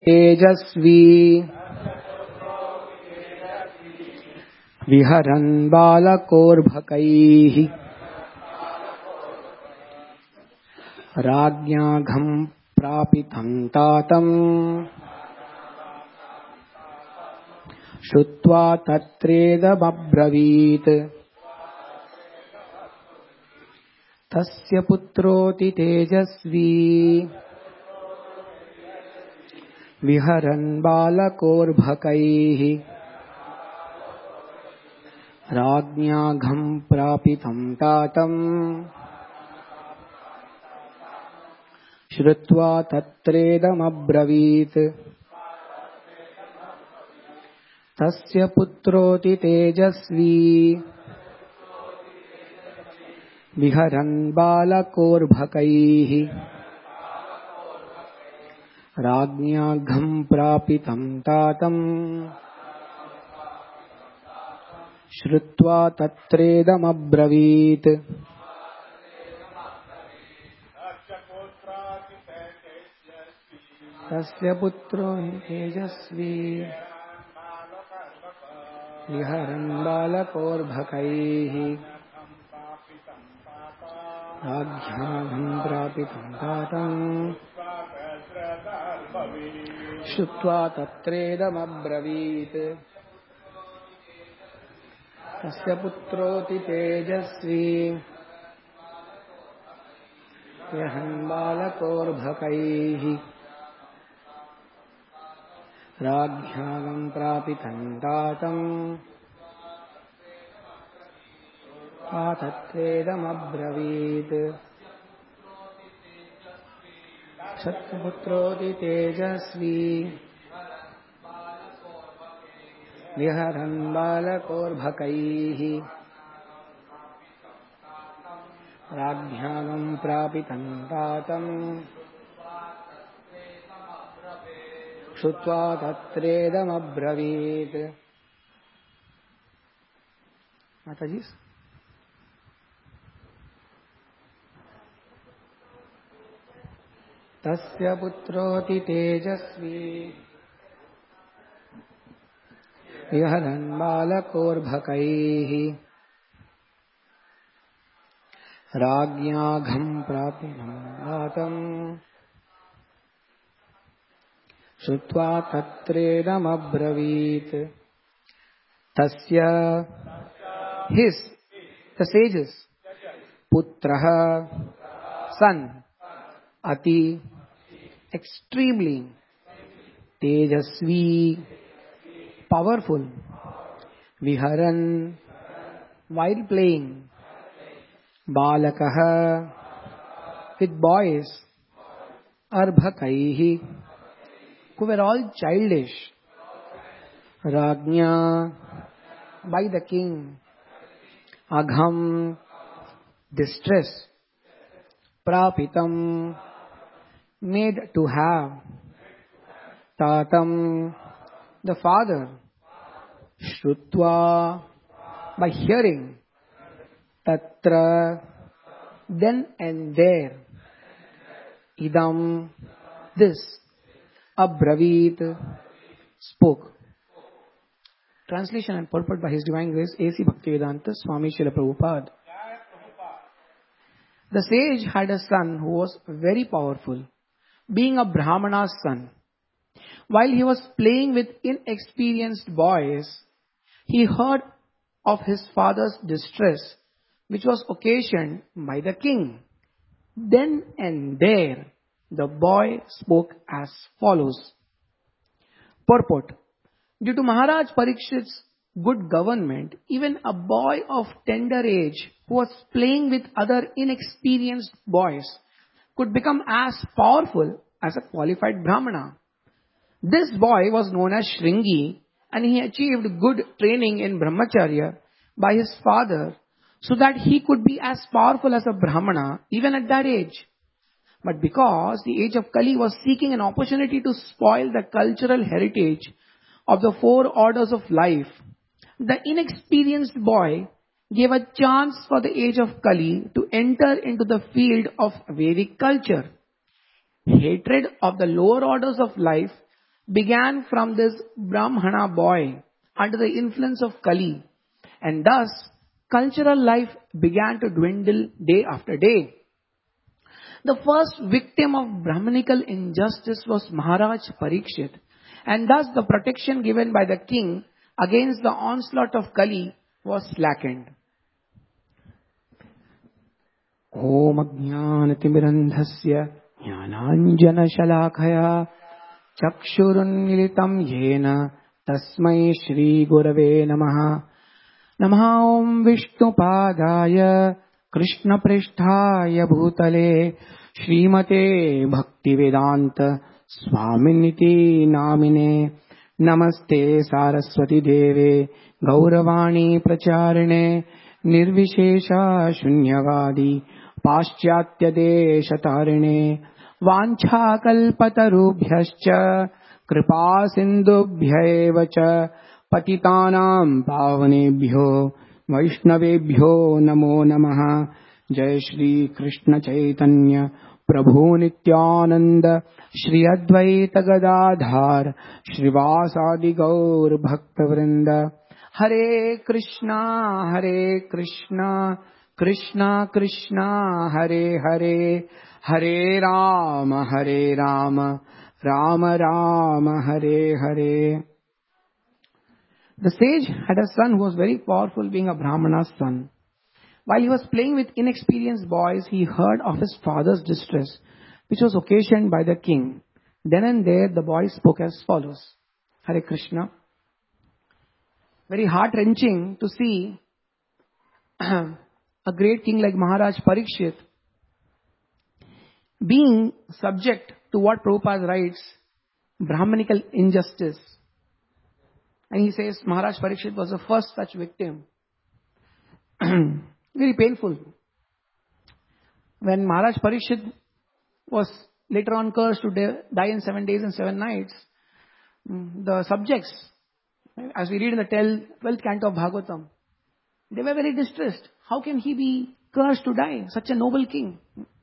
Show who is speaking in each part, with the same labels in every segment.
Speaker 1: तेजस्वी विहरन् बालकोर्भकैः राज्ञाघं प्रापितं तातम् श्रुत्वा तत्रेदमब्रवीत् तस्य पुत्रोऽति तेजस्वी विहरन् बालकोर्भकैः राज्ञाघं प्रापितं तातम् श्रुत्वा तत्रेदमब्रवीत् तस्य पुत्रोऽति तेजस्वी विहरन् बालकोर्भकैः राज्ञाघं प्रापितं तातम् श्रुत्वा तत्रेदमब्रवीत् तस्य पुत्रो तेजस्वी विहरन् बालकोर्भकैः राज्ञाघं प्रापितं तातम् श्रुत्वा तत्रेदमब्रवीत् तस्य पुत्रोऽति तेजस्वी विहरन् बालकोर्भकैः राज्ञाघं प्रापितं तातम् तत्रेदमब्रवीत् सत्यपुत्रोऽति तेजस्वी विहरन् बालकोर्भकैः राज्ञाघं प्रापितं तातम् श्रुत्वा तत्रेदमब्रवीत्। माताजी तस्य पुत्रोऽति तेजस्वी विहरन् बालकोर्भकैः राज्ञाघं प्रापितं तातम् श्रुत्वा तत्रेदमब्रवीत् तस्य his the sages putrah son ati extremely tejasvi powerful viharan while playing balakah with boys arbhakaihi who were all childish rajna by the king agham distress prapitam made to have tatam the father shrutva by hearing tatra then and there idam this abravit spoke. Translation and purport by His Divine Grace A.C. Bhaktivedanta Swami Srila Prabhupada. The sage had a son who was very powerful, being a Brahmana's son. While he was playing with inexperienced boys, he heard of his father's distress, which was occasioned by the king. Then and there, the boy spoke as follows. Purport. Due to Maharaj Parikshit's good government, even a boy of tender age who was playing with other inexperienced boys could become as powerful as a qualified Brahmana. This boy was known as Shringi, and he achieved good training in Brahmacharya by his father so that he could be as powerful as a Brahmana even at that age. But because the age of Kali was seeking an opportunity to spoil the cultural heritage of the four orders of life, the inexperienced boy gave a chance for the age of Kali to enter into the field of Vedic culture. Hatred of the lower orders of life began from this Brahmana boy under the influence of Kali, and thus cultural life began to dwindle day after day. The first victim of Brahmanical injustice was Maharaj Parikshit, and thus the protection given by the king against the onslaught of Kali was slackened. Om Ajnanatimirandhasya Jnananjana Shalakaya Chakshurunmilitam Yena Tasmai Shri Gurave Namaha. Namaha Om Vishnupadaya Krishna Pristhaya Bhutale Srimate Bhaktivedanta Swaminiti Namine Namaste Saraswati Deve Gauravani Pracharine Nirvishesha Shunyavadi Paschatya Deshatarine Vancha Kalpatarubhyascha Kripa Sindubhya Evacha Patitanam Pavanebhyo Vaishnavebhyo Namo Namaha. Jai Shri Krishna Chaitanya Prabhu Nityananda Shri Advaita Gadadhar Shrivasadi Gaur Bhakta Vrinda. Hare Krishna Krishna Krishna Hare Hare Hare Rama Rama Rama Hare Hare. The sage had a son who was very powerful, being a Brahmana's son. While he was playing with inexperienced boys, he heard of his father's distress, which was occasioned by the king. Then and there the boy spoke as follows. Hare Krishna. Very heart-wrenching to see a great king like Maharaj Parikshit being subject to what Prabhupada writes, Brahmanical injustice. And he says Maharaj Parikshit was the first such victim. Very painful. When Maharaj Parikshit was later on cursed to die in 7 days and 7 nights, the subjects, as we read in the 12th canto of Bhagavatam, they were very distressed. How can he be cursed to die? Such a noble king.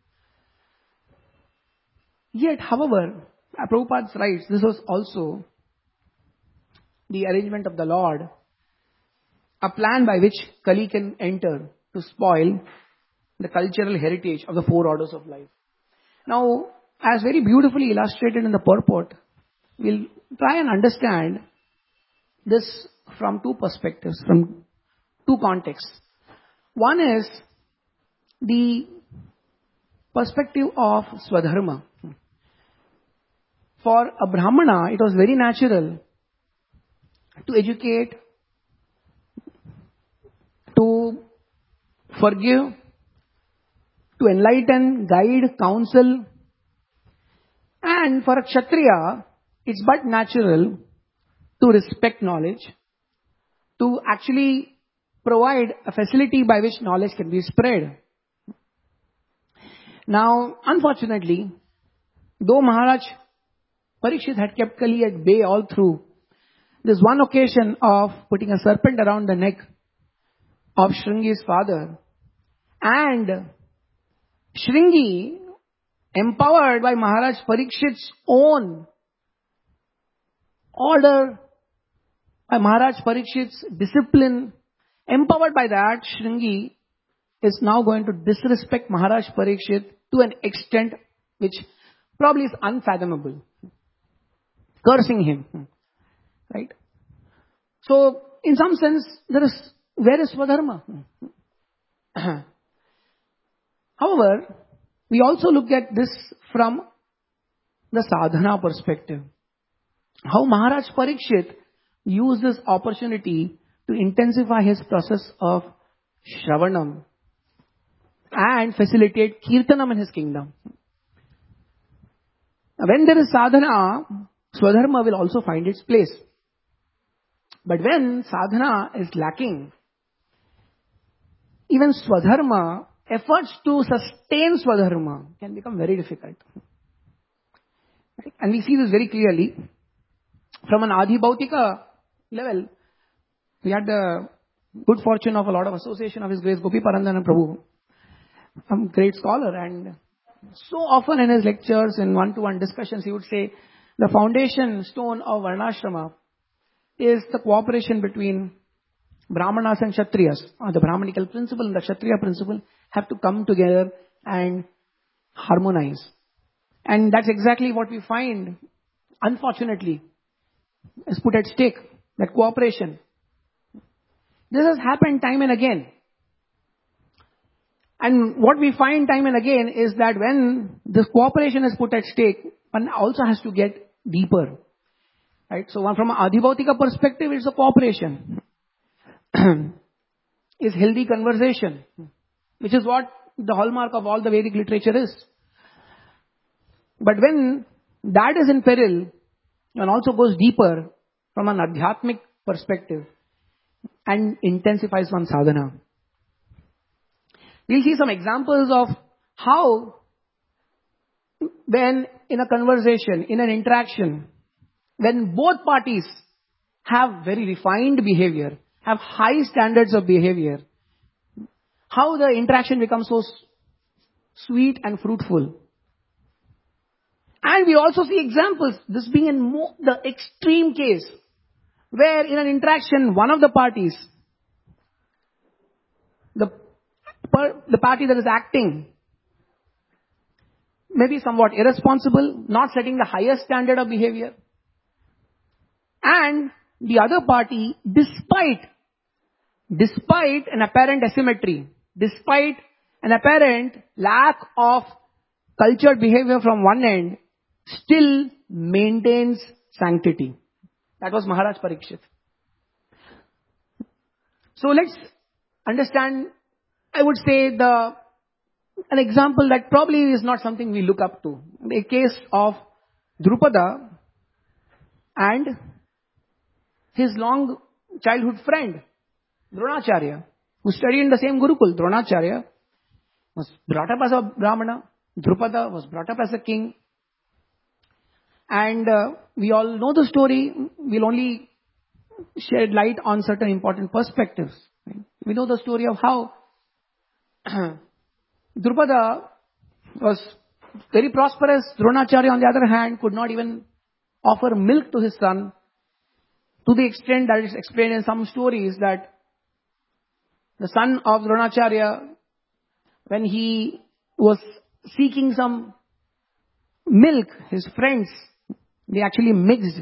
Speaker 1: Yet, however, Prabhupada writes, this was also the arrangement of the Lord, a plan by which Kali can enter to spoil the cultural heritage of the 4 orders of life. Now, as very beautifully illustrated in the purport, we'll try and understand this from 2 perspectives, from 2 contexts. One is the perspective of Swadharma. For a Brahmana, it was very natural to educate, to forgive, to enlighten, guide, counsel. And for a Kshatriya, it's but natural to respect knowledge, to actually provide a facility by which knowledge can be spread. Now, unfortunately, though Maharaj Parikshit had kept Kali at bay all through, there's one occasion of putting a serpent around the neck of Shringi's father, and Shringi, empowered by Maharaj Parikshit's own order, by Maharaj Parikshit's discipline, empowered by that, Shringi is now going to disrespect Maharaj Parikshit to an extent which probably is unfathomable, cursing him. Right? So, in some sense, where is Swadharma? However, we also look at this from the sadhana perspective. How Maharaj Parikshit used this opportunity to intensify his process of Shravanam and facilitate Kirtanam in his kingdom. When there is sadhana, Swadharma will also find its place. But when sadhana is lacking, even Swadharma, efforts to sustain Swadharma can become very difficult. Right? And we see this very clearly. From an Adhibhautika level, we had the good fortune of a lot of association of His Grace Gopi Parandana Prabhu, a great scholar, and so often in his lectures, in one-to-one discussions, he would say, The foundation stone of Varnashrama is the cooperation between Brahmanas and Kshatriyas. The Brahmanical principle and the Kshatriya principle have to come together and harmonize. And that's exactly what we find, unfortunately, is put at stake, that cooperation. This has happened time and again. And what we find time and again is that when this cooperation is put at stake, one also has to get deeper. Right? So from an Adhibautika perspective, it's a cooperation. Is healthy conversation, which is what the hallmark of all the Vedic literature is. But when that is in peril, one also goes deeper from an adhyatmic perspective and intensifies one's sadhana. We'll see some examples of how when in a conversation, in an interaction, when both parties have very refined behavior, have high standards of behavior, how the interaction becomes so sweet and fruitful. And we also see examples, this being in the extreme case, where in an interaction, one of the parties, the party that is acting, may be somewhat irresponsible, not setting the highest standard of behavior. And the other party, despite an apparent asymmetry, despite an apparent lack of cultured behavior from one end, still maintains sanctity. That was Maharaj Parikshit. So let's understand, I would say, an example that probably is not something we look up to. The case of Drupada and his long childhood friend, Dronacharya, who studied in the same Gurukul. Dronacharya was brought up as a Brahmana. Drupada was brought up as a king. And we all know the story. We'll only shed light on certain important perspectives. Right? We know the story of how Drupada was very prosperous. Dronacharya, on the other hand, could not even offer milk to his son, to the extent that it's explained in some stories that the son of Dronacharya, when he was seeking some milk, his friends, they actually mixed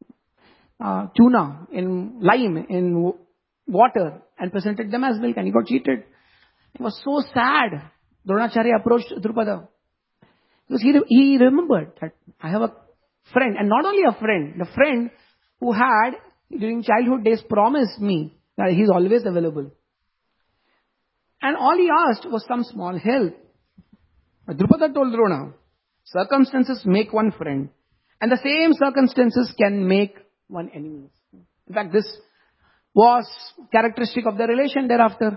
Speaker 1: tuna in lime, in water, and presented them as milk, and he got cheated. He was so sad. Dronacharya approached Drupada, because he remembered that I have a friend, and not only a friend, the friend who had during childhood days promised me that he is always available. And all he asked was some small help. But Drupada told Drona, circumstances make one friend, and the same circumstances can make one enemy. In fact, this was characteristic of the relation thereafter.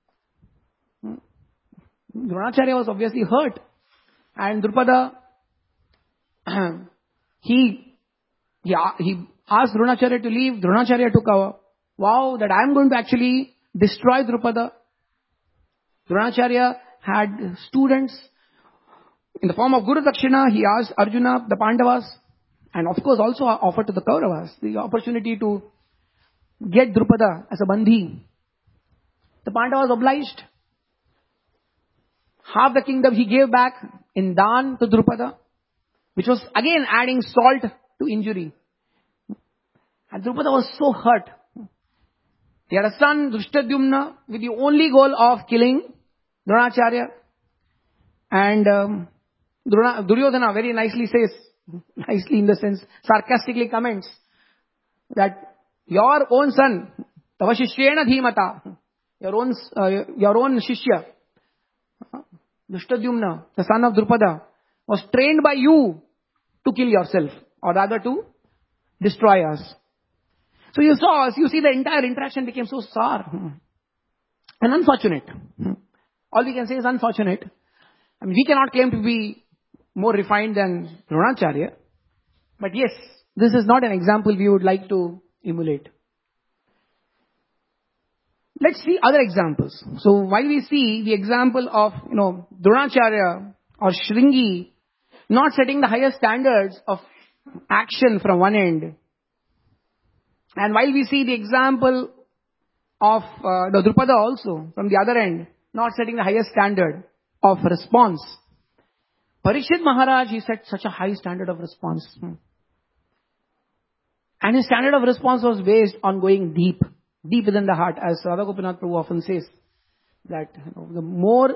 Speaker 1: Dronacharya was obviously hurt, and Drupada, he asked Dronacharya to leave. Dronacharya took a vow that I am going to actually destroy Drupada. Dronacharya had students in the form of Guru Dakshina. He asked Arjuna, the Pandavas, and of course also offered to the Kauravas the opportunity to get Drupada as a bandhi. The Pandavas obliged. Half the kingdom he gave back in Dan to Drupada, which was again adding salt to injury. And Drupada was so hurt. He had a son, Drishtadyumna, with the only goal of killing Dronacharya. And Duryodhana very nicely says, nicely in the sense, sarcastically comments, that your own son, tava shishyena dhimata, your own shishya, Drishtadyumna, the son of Drupada, was trained by you to kill yourself, or rather to destroy us. So you see the entire interaction became so sour and unfortunate. All we can say is unfortunate. I mean, we cannot claim to be more refined than Dronacharya. But yes, this is not an example we would like to emulate. Let's see other examples. So while we see the example of, Dronacharya or Shringi not setting the highest standards of action from one end. And while we see the example of the Drupada also from the other end, not setting the highest standard of response, Parikshit Maharaj, he set such a high standard of response. And his standard of response was based on going deep, deep within the heart, as Radha Gopinath Prabhu often says, that the more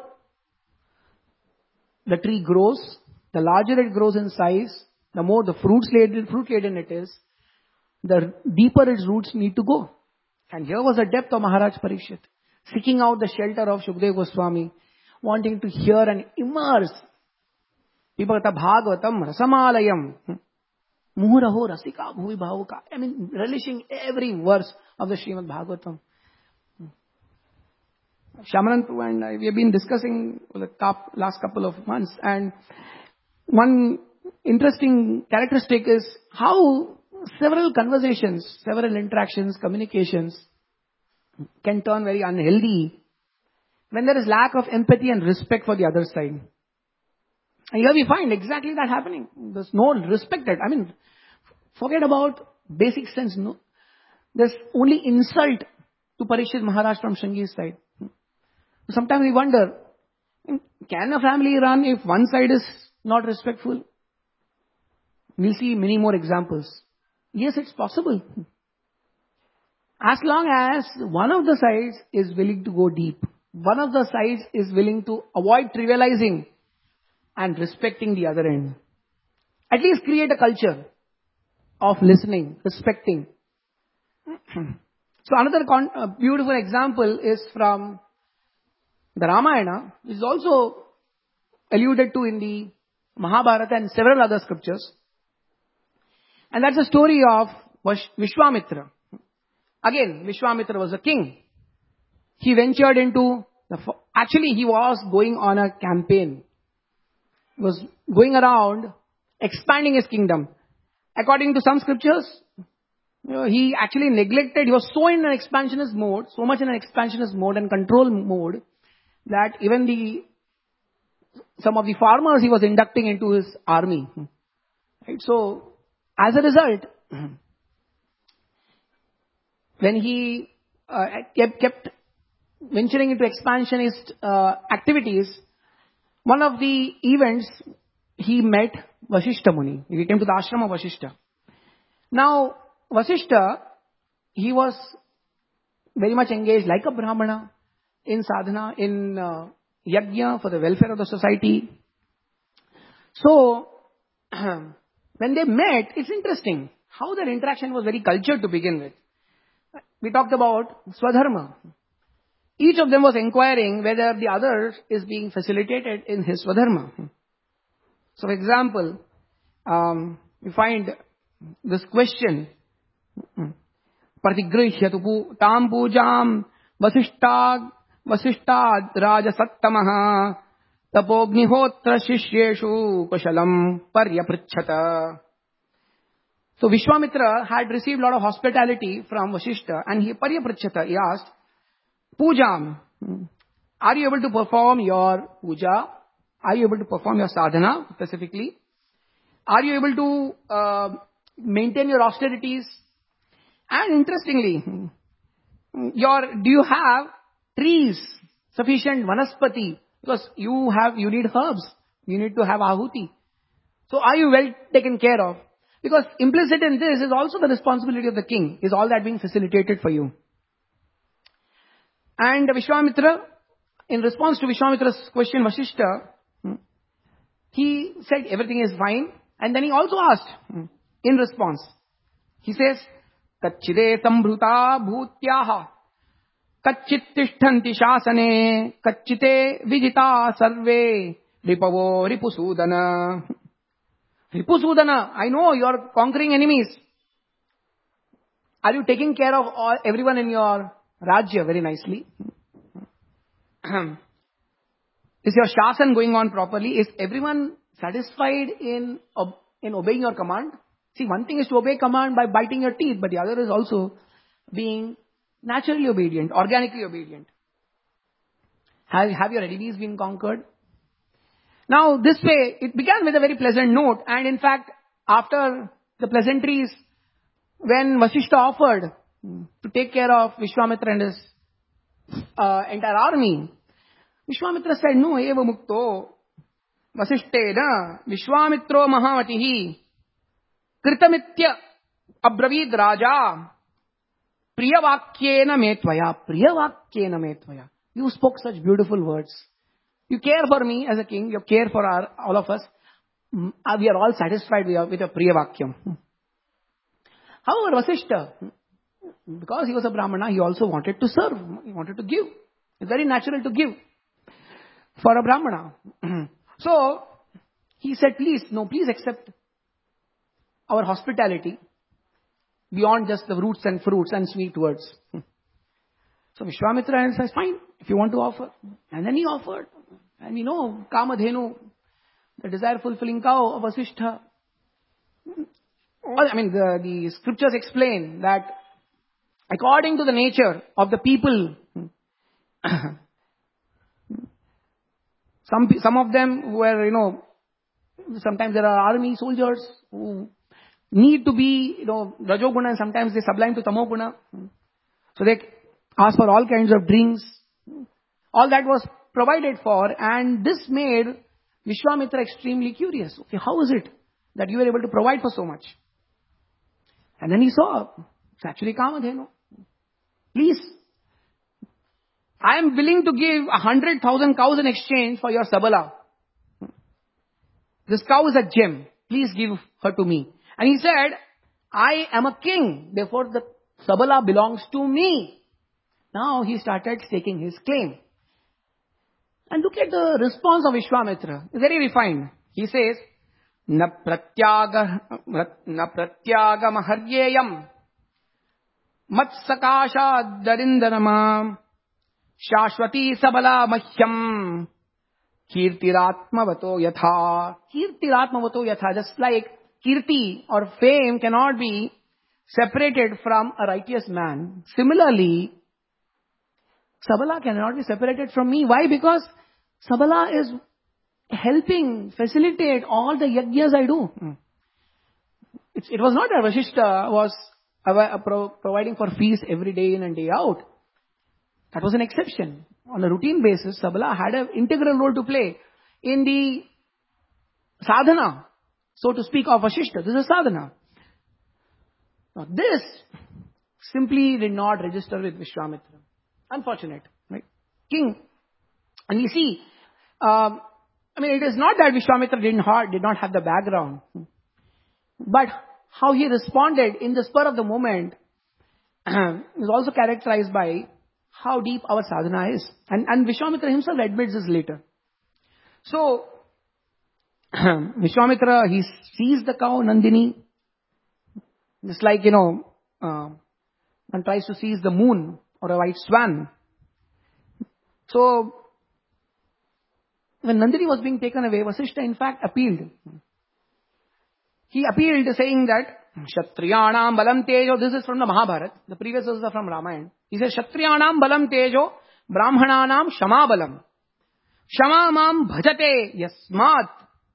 Speaker 1: the tree grows, the larger it grows in size, the more the fruit laden it is, the deeper its roots need to go. And here was the depth of Maharaj Parikshit, seeking out the shelter of Shukdev Goswami, wanting to hear and immerse. Vipagata Bhagavatam Rasamalayam. Muhuraho Rasika Bhuvi Bhavuka. I mean, relishing every verse of the Srimad Bhagavatam. Shyamanantu and I, we have been discussing the last couple of months, and one interesting characteristic is how several conversations, several interactions, communications can turn very unhealthy when there is lack of empathy and respect for the other side. And here we find exactly that happening. There's no respect. I mean, forget about basic sense. No, there's only insult to Parikshit Maharaj from Shringi's side. Sometimes we wonder, can a family run if one side is not respectful? We'll see many more examples. Yes, it's possible. As long as one of the sides is willing to go deep, one of the sides is willing to avoid trivializing and respecting the other end. At least create a culture of listening, respecting. So another beautiful example is from the Ramayana, which is also alluded to in the Mahabharata and several other scriptures. And that's the story of Vishwamitra. Again, Vishwamitra was a king. He ventured into actually he was going on a campaign. He was going around expanding his kingdom. According to some scriptures, he actually neglected, he was so in an expansionist mode, so much in an expansionist mode and control mode, that even some of the farmers he was inducting into his army. Right? So, as a result, when he kept venturing into expansionist activities, one of the events he met Vasishta Muni. He came to the ashram of Vasishta. Now, Vasishta, he was very much engaged like a Brahmana in sadhana, in yajna for the welfare of the society. So, when they met, it's interesting how their interaction was very cultured to begin with. We talked about Swadharma. Each of them was inquiring whether the other is being facilitated in his Swadharma. So, for example, we find this question, Pratigrihya tam pujam vasishtad raja sattamaha tapognihotra shishyeshu kushalam paryapricchata. So Vishwamitra had received a lot of hospitality from Vasishta, and he paryapricchata, he asked, Pujam, are you able to perform your puja? Are you able to perform your sadhana specifically? Are you able to maintain your austerities? And interestingly, do you have trees, sufficient vanaspati? Because you need herbs. You need to have ahuti. So are you well taken care of? Because implicit in this is also the responsibility of the king. Is all that being facilitated for you? And Vishwamitra, in response to Vishwamitra's question, Vasishta, he said everything is fine. And then he also asked, in response, he says, Kachide sambhuta bhutyaha, kachit tishthanti shasane, kachite vijita sarve, ripavo ripusudana. Ripusudana, I know you are conquering enemies. Are you taking care of everyone in your Rajya very nicely? Is your shasan going on properly? Is everyone satisfied in obeying your command? See, one thing is to obey command by biting your teeth, but the other is also being naturally obedient, organically obedient. Have your enemies been conquered? Now, this way, it began with a very pleasant note, and in fact, after the pleasantries when Vasishta offered to take care of Vishwamitra and his entire army. Vishwamitra said, no, eva mukto Vasishtena Vishwamitro Mahamatihi Kritamitya Abravid Raja Priyavakyena Metvaya. Priyavakyena Metvaya. You spoke such beautiful words. You care for me as a king. You care for all of us. We are all satisfied with your Priyavakyam. However, Vasishta, because he was a Brahmana, he also wanted to serve. He wanted to give. It's very natural to give for a Brahmana. So, he said, please accept our hospitality beyond just the roots and fruits and sweet words. So, Vishwamitra says, fine, if you want to offer. And then he offered. And we know, Kamadhenu, the desire-fulfilling cow of Vasishtha. The scriptures explain that according to the nature of the people, some of them were, sometimes there are army soldiers who need to be, Rajoguna, and sometimes they sublime to Tamoguna. So they ask for all kinds of drinks. All that was provided for, and this made Vishwamitra extremely curious. Okay, how is it that you were able to provide for so much? And then he saw, it's actually Kamadhenu. Please, I am willing to give 100,000 cows in exchange for your Sabala. This cow is a gem. Please give her to me. And he said, I am a king. Therefore, the Sabala belongs to me. Now he started staking his claim. And look at the response of Vishwamitra. It's very refined. He says, Na pratyaga maharyeyam matsakasha darindanama shashwati sabala mahyam kirtiratmavato yatha. Kirtiratmavato yatha. Just like kirti or fame cannot be separated from a righteous man. Similarly, Sabala cannot be separated from me. Why? Because Sabala is helping facilitate all the yajnas I do. It was not that Vasishta was providing for feast every day in and day out. That was an exception. On a routine basis, Sabala had an integral role to play in the sadhana, so to speak, of Vasishta. This is sadhana. Now, this simply did not register with Vishwamitra. Unfortunate, right? King. And you see, it is not that Vishwamitra did not have the background, but how he responded in the spur of the moment is also characterized by how deep our sadhana is. And Vishwamitra himself admits this later. So, Vishwamitra, he sees the cow, Nandini, just like, one tries to seize the moon or a white swan. So, when Nandini was being taken away, Vasishta in fact appealed. He appealed saying that, Kshatriyanam balam tejo, this is from the Mahabharata, the previous verses are from Ramayana. He says, Kshatriyanam balam tejo, Brahmananam shama balam. Shama mam bhajate yasmat.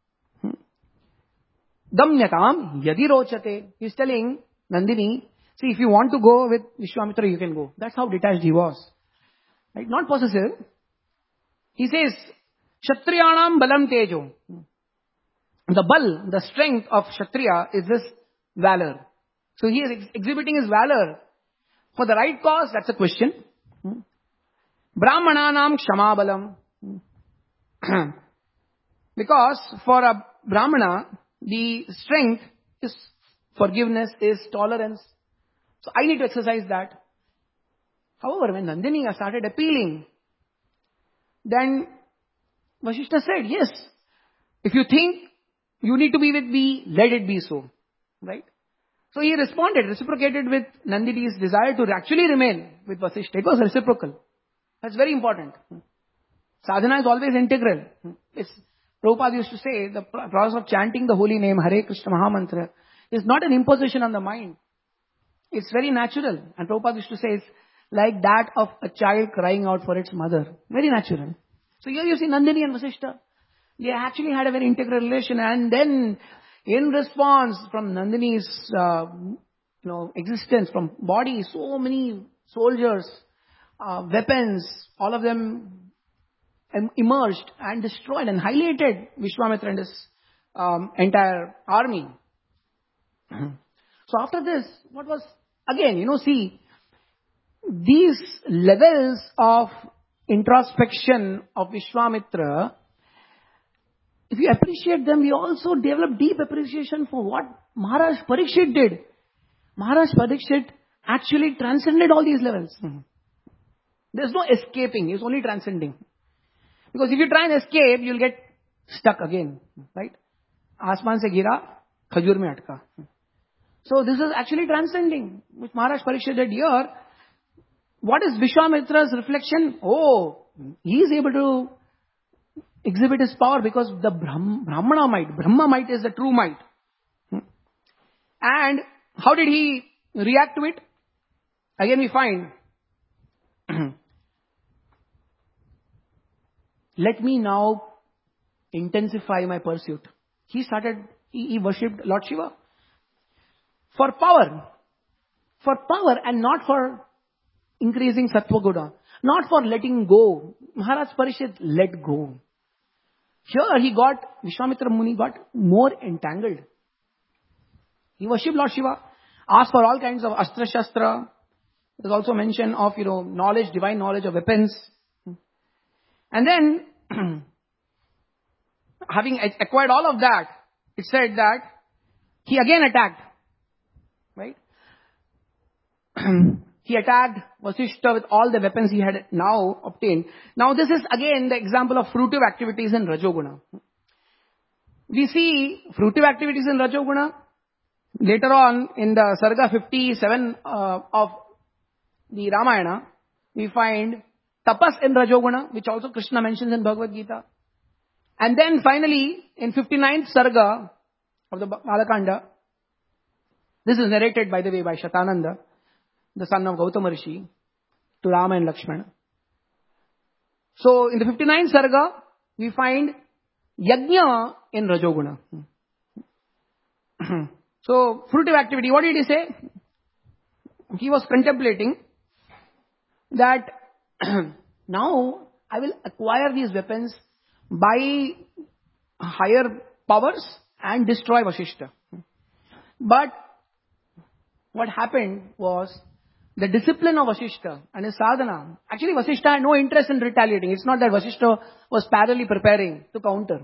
Speaker 1: Damyatam yadi rochate. He's telling Nandini, see, if you want to go with Vishwamitra, you can go. That's how detached he was. Right? Not possessive. He says, Kshatriyanam balam tejo. The bal, the strength of Kshatriya is this valor. So he is exhibiting his valor for the right cause. That's a question. Brahmananam kshama balam. Because for a Brahmana, the strength is forgiveness, is tolerance. So I need to exercise that. However, when Nandini started appealing, then Vasishta said, yes, if you think you need to be with me, let it be so. Right? So he responded, reciprocated with Nandini's desire to actually remain with Vasishta. It was reciprocal. That's very important. Sadhana is always integral. Prabhupada used to say, the process of chanting the holy name, Hare Krishna Mahamantra, is not an imposition on the mind. It's very natural. And Prabhupada used to say, it's like that of a child crying out for its mother. Very natural. So here you see Nandini and Vasishta. They actually had a very integral relation. And then In response from Nandini's, existence, from body, so many soldiers, weapons, all of them emerged and destroyed, annihilated Vishwamitra and his entire army. So after this, what was, again, see, these levels of introspection of Vishwamitra, if you appreciate them, you also develop deep appreciation for what Maharaj Parikshit did. Maharaj Parikshit actually transcended all these levels. There's no escaping, it's only transcending. Because if you try and escape, you'll get stuck again, right? Asman se gira, khajur mein atka. So this is actually transcending, which Maharaj Parikshit did here. What is Vishwamitra's reflection? Oh, he is able to exhibit his power because the Brahmana might, Brahma might is the true might. And how did he react to it? Again we find, let me now intensify my pursuit. He worshipped Lord Shiva. For power and not for increasing Sattva Guna, not for letting go. Maharaj Parikshit let go. Here Vishwamitra Muni got more entangled. He worshipped Lord Shiva, asked for all kinds of Astra Shastra. There's also mention of, knowledge, divine knowledge of weapons. And then, having acquired all of that, it said that he again attacked. Right? He attacked Vasishta with all the weapons he had now obtained. Now this is again the example of fruitive activities in Rajoguna. We see fruitive activities in Rajoguna. Later on in the Sarga 57 of the Ramayana, we find tapas in Rajoguna, which also Krishna mentions in Bhagavad Gita. And then finally, in 59th Sarga of the Balakanda, this is narrated, by the way, by Shatananda, the son of Gautama Rishi, to Rama and Lakshmana. So, in the 59th Sarga, we find Yajna in Rajoguna. So, fruitive activity, what did he say? He was contemplating that now I will acquire these weapons by higher powers and destroy Vasishta. But what happened was the discipline of Vasishta and his sadhana. Actually, Vasishta had no interest in retaliating. It's not that Vasishta was parallelly preparing to counter.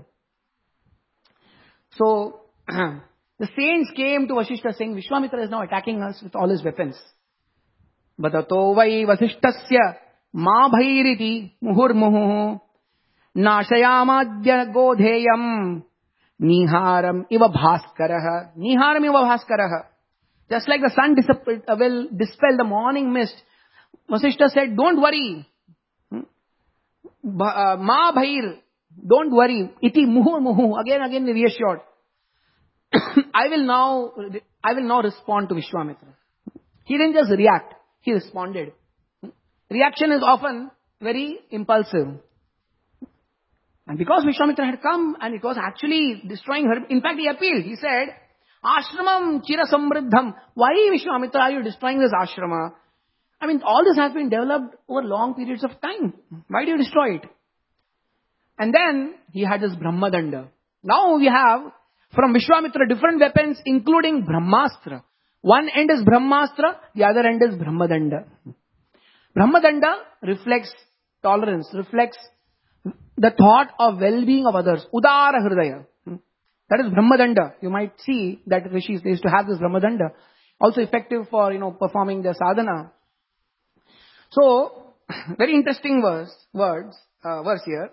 Speaker 1: So, the saints came to Vasishta saying, Vishwamitra is now attacking us with all his weapons. Badato vai Vasishtasya ma bhairiti muhurmuhu nashayamadya godheyam niharam iva bhaskaraha. Niharam iva bhaskaraha. Just like the sun will dispel the morning mist, Vasishta said, don't worry. Ma bhair, don't worry. Iti muhur muhu. Again reassured. I will now respond to Vishwamitra. He didn't just react, he responded. Reaction is often very impulsive. And because Vishwamitra had come and it was actually destroying her, in fact he appealed. He said, Ashramam chira samriddham. Why, Vishwamitra, are you destroying this ashrama? I mean, all this has been developed over long periods of time. Why do you destroy it? And then he had this Brahmadanda. Now we have from Vishwamitra different weapons including Brahmastra. One end is Brahmastra, the other end is Brahmadanda. Brahmadanda reflects tolerance, reflects the thought of well-being of others. Udara Hridaya. That is Brahmadanda. You might see that rishis, they used to have this Brahmadanda. Also effective for, performing the sadhana. So, very interesting verse here.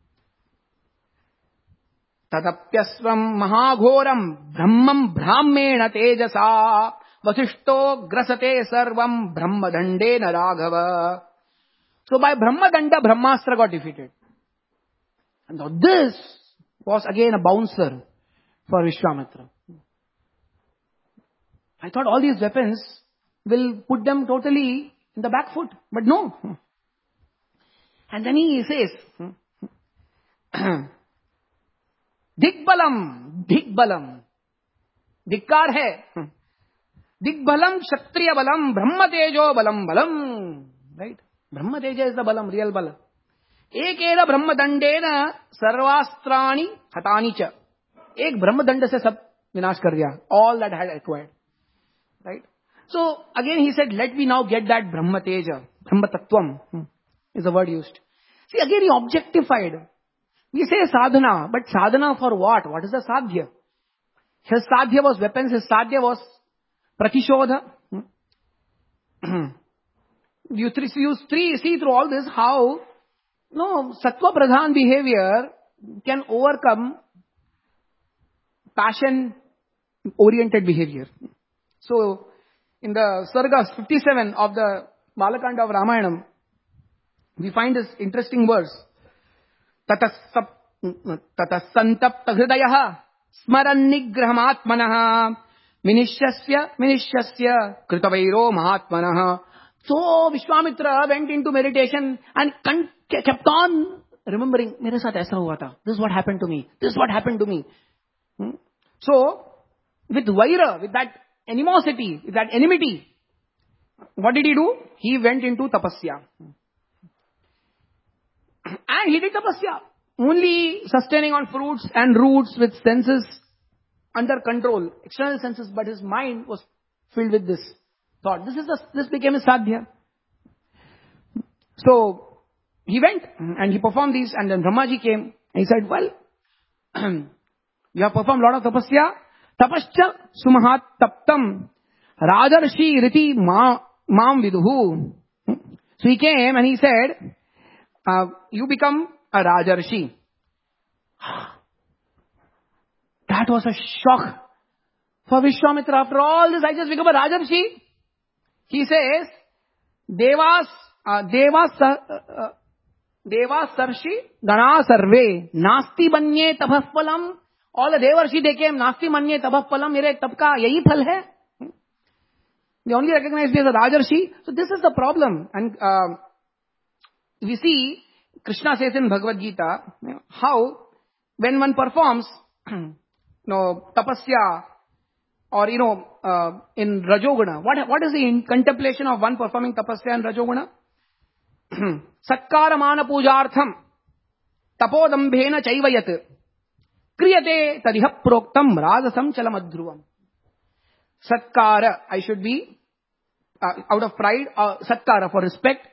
Speaker 1: Tadapyasvam mahaghoram brahmam brahmena tejasa vasishto grasate sarvam brahmadandena raghava. So by Brahmadanda, Brahmastra got defeated. And now this was again a bouncer for Vishwamitra. I thought all these weapons will put them totally in the back foot. But no. And then he says, Digbalam. धिक्कार है. दिग्बलम क्षत्रिय बलम ब्रह्म तेजो बलम बलम. Right? Brahma Teja is the balam, real balam. Ekena Brahma Dandena Sarvastrani Hatani Cha. Ek Brahma Danda se sab vinash kar diya. All that had acquired. Right? So again he said, let me now get that Brahma Teja. Brahma Tattvam is the word used. See, again he objectified. We say sadhana, but sadhana for what? What is the sadhya? His sadhya was weapons, his sadhya was pratishodha. You see through all this how sattva pradhan behavior can overcome passion oriented behavior. So in the Sargas 57 of the Balakanda of Ramayanam, we find this interesting verse. Tatasantapta hridayah smarannigrahamatmanah minishasya kritavairo mahatmanah. So Vishwamitra went into meditation and kept on remembering, mere saath aisa hua tha. This is what happened to me. This is what happened to me. So with vaira, with that animosity, with that enmity, what did he do? He went into tapasya. And he did tapasya. Only sustaining on fruits and roots with senses under control, external senses, but his mind was filled with this thought. This became his sadhya. So he went and he performed these, and then Brahmaji came and he said, well, you have performed a lot of tapasya. Tapascha sumahat taptam rajarshi riti mam viduhu. So he came and he said, you become a rajarshi. That was a shock for Vishwamitra. After all this, I just become a rajarshi. He says, Devas sarshi gana sarve nasti banye tabha phalam. All the Devarshi they came, nasti manye tabha phalam. Mere tab ka yahi phal hai. They only recognize me as a rajarshi. So this is the problem. And we see, Krishna says in Bhagavad Gita, how when one performs tapasya, or in Rajoguna, what is the contemplation of one performing tapasya in Rajoguna? Satkaramana pujartham tapodambhena chaivayat kriyate tadiha proktam rajasam chalamadhruvam. Satkara, I should be out of pride, satkara for respect,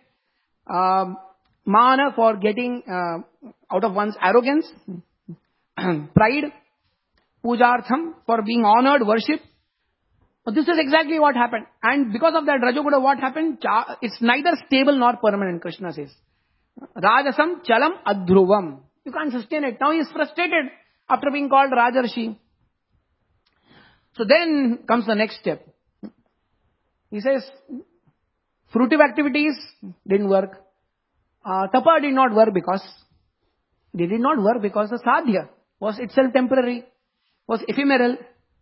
Speaker 1: mana for getting out of one's arrogance, pride, pujartham for being honored, worship. But this is exactly what happened. And because of that Rajoguna, what happened? It's neither stable nor permanent, Krishna says. Rajasam chalam adhruvam. You can't sustain it. Now he is frustrated after being called Rajarshi. So then comes the next step. He says, fruitive activities didn't work. Tapa did not work because the sadhya was itself temporary, was ephemeral.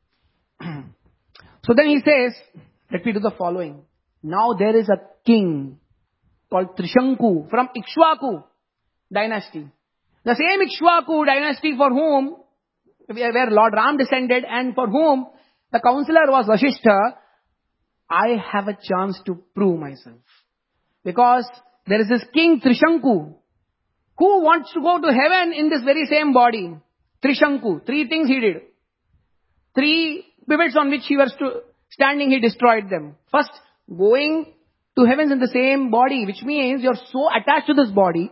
Speaker 1: So then he says, let me do the following. Now there is a king called Trishanku from Ikshvaku dynasty. The same Ikshvaku dynasty for whom, where Lord Ram descended and for whom the counselor was Vasishtha. I have a chance to prove myself. Because there is this king Trishanku who wants to go to heaven in this very same body. Trishanku. 3 things he did. 3 pivots on which he was standing, he destroyed them. First, going to heavens in the same body, which means you're so attached to this body.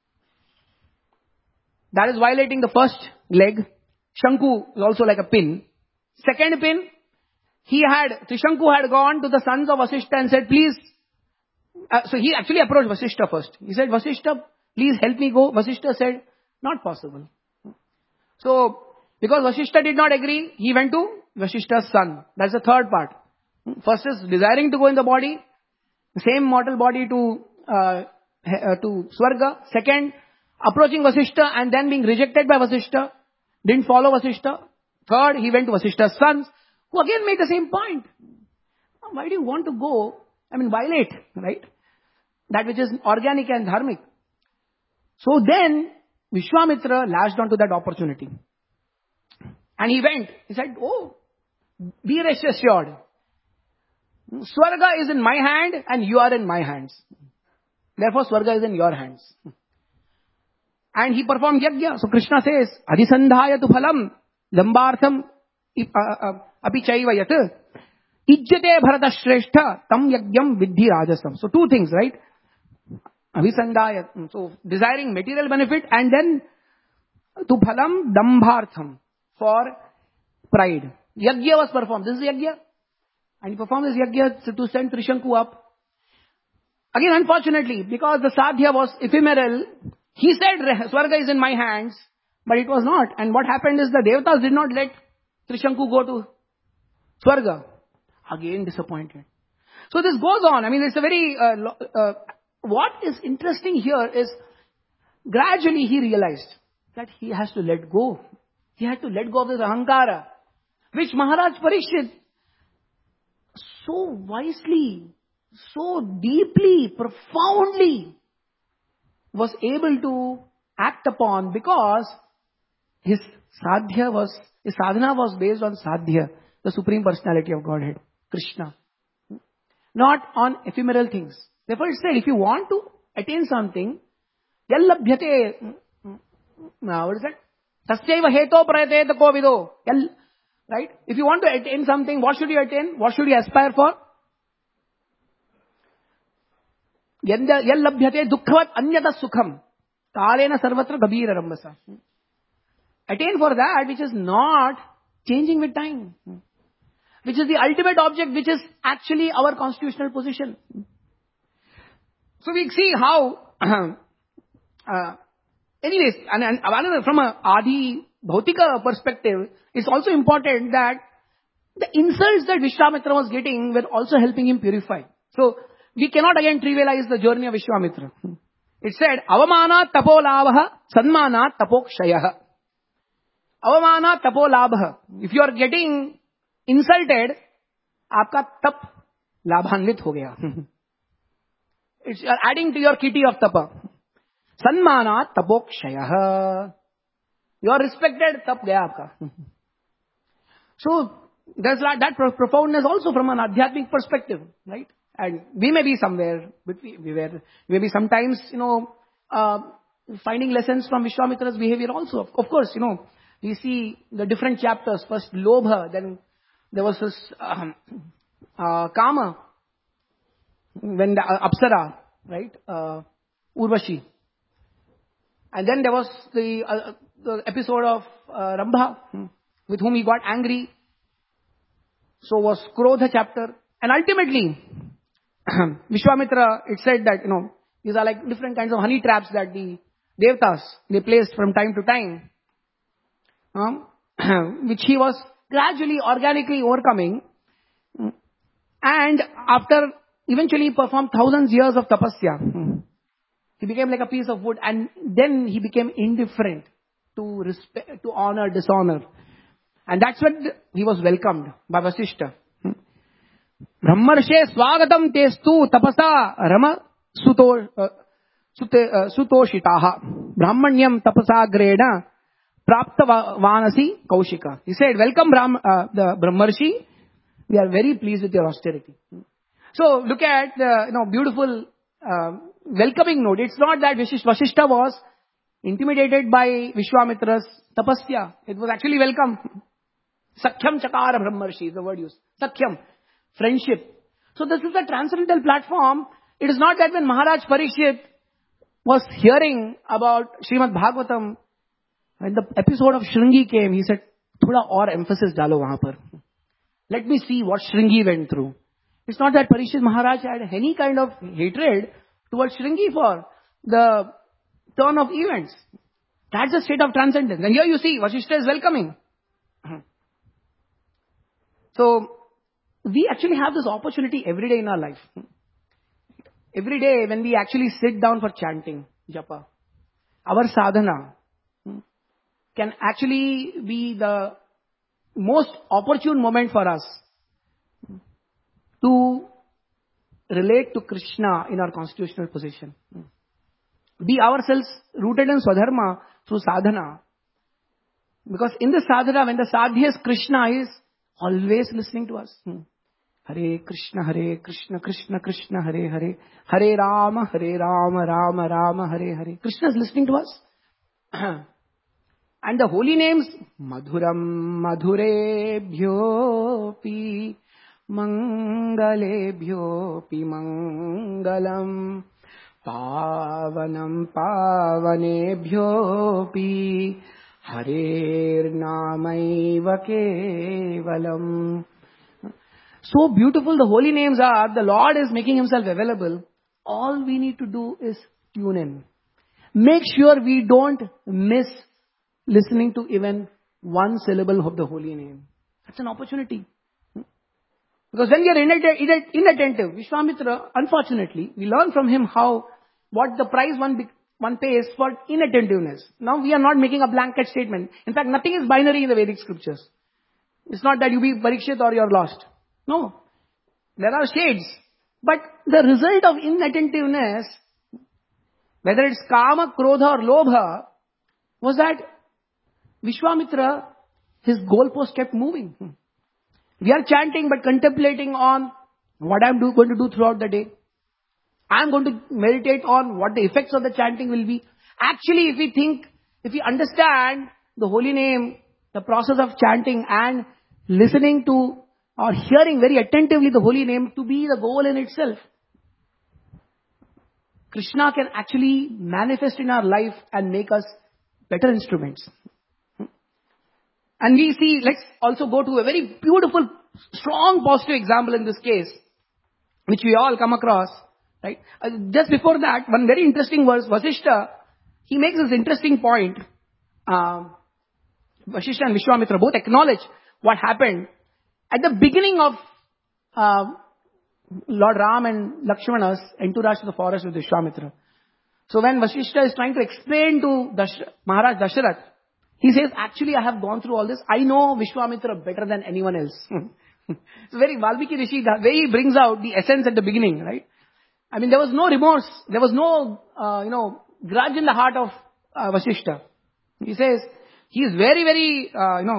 Speaker 1: That is violating the first leg. Shanku is also like a pin. Second pin, Trishanku had gone to the sons of Vasishtha and said, please, so he actually approached Vasishtha first. He said, Vasishtha, please help me go. Vasishtha said, not possible. So, because Vasishtha did not agree, he went to Vasishtha's son. That's the third part. First is desiring to go in the body, same mortal body to Swarga. Second, approaching Vasishtha and then being rejected by Vasishtha, didn't follow Vasishtha. Third, he went to Vasishtha's sons, who again made the same point. Why do you want to go? Violate, right? That which is organic and dharmic. So then, Vishwamitra latched onto that opportunity. And he went. He said, Be rest assured. Swarga is in my hand and you are in my hands. Therefore, Swarga is in your hands. And he performed yajna. So Krishna says, Adhisandhaya tu phalam, lambartham api chaiva yat, ijjate bharata shrestha, tam yajnam vidhi rajasam. So two things, right? Adhisandhaya, so desiring material benefit, and then tu phalam dambhartham, for pride. Yajna was performed. This is yajna. And he performed this yajna to send Trishanku up. Again, unfortunately, because the sadhya was ephemeral, he said, Swarga is in my hands, but it was not. And what happened is the Devatas did not let Trishanku go to Swarga. Again, disappointed. So this goes on. I mean, it's a very, what is interesting here is, gradually he realized that he has to let go. He had to let go of this ahankara, which Maharaj Parikshit so wisely, so deeply, profoundly was able to act upon, because his sadhana was based on sadhya, the Supreme Personality of Godhead, Krishna, not on ephemeral things. Therefore it said, if you want to attain something, yallabhyate, what is that? Tasyaiva heto prayate kovido. Right? If you want to attain something, what should you attain? What should you aspire for? Yallabhyate dukkhavat anyata sukham. Kalena sarvatra gabhira rambasa. Attain for that which is not changing with time. Which is the ultimate object, which is actually our constitutional position. So we see how, anyways, and another, from a Adi Bhautika perspective, it's also important that the insults that Vishwamitra was getting were also helping him purify. So we cannot again trivialize the journey of Vishwamitra. It said, Avamana tapo labha, sanmana tapo kshayah. Avamana tapo labha. If you are getting insulted, aapka tap labhanvit ho gaya. It's adding to your kitty of tapa. Sanmana tapo kshayah. You are respected, tap gaya aapka. So there's that profoundness also from an adhyatmic perspective, right? And we may be somewhere, but we may be sometimes, finding lessons from Vishwamitra's behavior also. Of course, we see the different chapters. First Lobha, then there was this Kama, when the Apsara, right? Urvashi. And then there was the episode of Rambha, with whom he got angry. So was Krodha chapter. And ultimately, Vishwamitra, it said that, these are like different kinds of honey traps that the Devatas, they placed from time to time, which he was gradually, organically overcoming. And after eventually performed thousands years of tapasya, he became like a piece of wood, and then he became indifferent to respect, to honor, dishonor. And that's when he was welcomed by Vasishta. Brahmarshe swagatam testu tapasa rama sutoshitaha brahmanyam tapasa greda prapta vanasi kaushika. He said, welcome the Brahmarshi. We are very pleased with your austerity. So look at the beautiful welcoming note. It's not that Vasishta was intimidated by Vishwamitra's tapasya. It was actually welcome. Sakhyam chakara Brahmarshi is the word used. Sakhyam, friendship. So this is a transcendental platform. It is not that when Maharaj Parikshit was hearing about Srimad Bhagavatam, when the episode of Shringi came, he said, thoda aur emphasis dalo wahan par. Let me see what Shringi went through. It's not that Parikshit Maharaj had any kind of hatred towards Shringi for the turn of events. That's the state of transcendence. And here you see, Vasishta is welcoming. So, we actually have this opportunity every day in our life. Every day when we actually sit down for chanting, japa, our sadhana can actually be the most opportune moment for us to relate to Krishna in our constitutional position. Be ourselves rooted in Swadharma through sadhana. Because in the sadhana, when the sadhya is Krishna, is always listening to us. Hare Krishna, Krishna Krishna, Hare Hare, Hare Rama, Rama Rama, Hare Hare. Krishna is listening to us. And the holy names, Madhuram Madhurebhyopi Mangalebhyopi Mangalam Pavanam Pavanebhyopi Harer Namaiva Kevalam. So beautiful the holy names are, the Lord is making himself available. All we need to do is tune in. Make sure we don't miss listening to even one syllable of the holy name. That's an opportunity. Because when we are inattentive, Vishwamitra, unfortunately, we learn from him what the price one pays for inattentiveness. Now we are not making a blanket statement. In fact, nothing is binary in the Vedic scriptures. It's not that you be Parikshit or you're lost. No. There are shades. But the result of inattentiveness, whether it's Kama, Krodha or Lobha, was that Vishwamitra, his goalpost kept moving. We are chanting but contemplating on what I'm going to do throughout the day. I'm going to meditate on what the effects of the chanting will be. Actually, if we understand the holy name, the process of chanting and listening to or hearing very attentively the holy name to be the goal in itself, Krishna can actually manifest in our life and make us better instruments. And we see, let's also go to a very beautiful, strong, positive example in this case, which we all come across, right? Just before that, one very interesting verse, Vasishtha, he makes this interesting point. Vasishtha and Vishwamitra both acknowledge what happened at the beginning of Lord Ram and Lakshmana's entourage to the forest with Vishwamitra. So when Vasishtha is trying to explain to Maharaj Dasharath, he says, actually I have gone through all this. I know Vishwamitra better than anyone else. It's very Valmiki Rishi, the way he brings out the essence at the beginning, right? I mean, there was no remorse. There was no, grudge in the heart of Vasishtha. He says, he is very, very,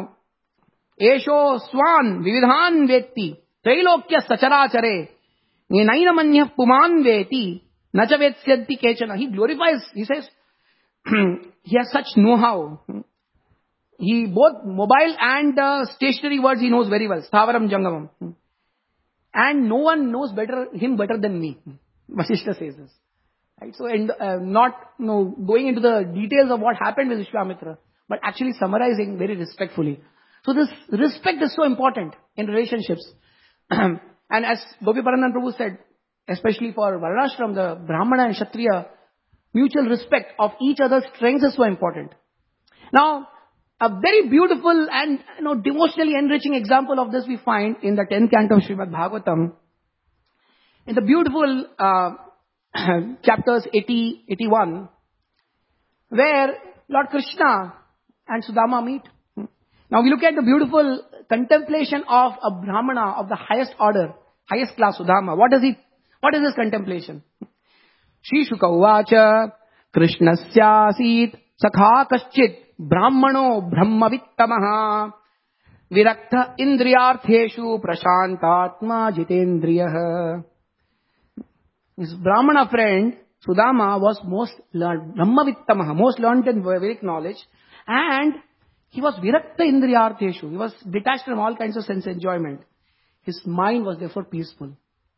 Speaker 1: Esho Swan Vividhan Vetti Trailokya Sacharachare Naina Manya Puman Veti Nachavetsyadti Kechana. He glorifies, he says, he has such know-how. He both mobile and stationary words he knows very well. Sthavaram Jangamam. And no one knows him better than me. Vasishtha says this. Right? So, not going into the details of what happened with Vishwamitra, but actually summarizing very respectfully. So this respect is so important in relationships. And as Gopi Parandan Prabhu said, especially for Varnashram, the Brahmana and Kshatriya, mutual respect of each other's strengths is so important. Now, a very beautiful and devotionally enriching example of this we find in the 10th canto of Srimad Bhagavatam, in the beautiful chapters 80, 81, where Lord Krishna and Sudama meet. Now we look at the beautiful contemplation of a Brahmana of the highest order, highest class, Sudama. What is this contemplation? Shri Shuka Uvacha Krishnasyasit Sakha Kaschit Brahmano Brahmavittamaha Virakta Indriyartheshu Prashantatma Jitendriyaha. His Brahmana friend Sudama was most learned, Brahmavittamaha, most learned in Vedic knowledge, and he was Virakta Indriyartheshu. He was detached from all kinds of sense enjoyment. His mind was therefore peaceful.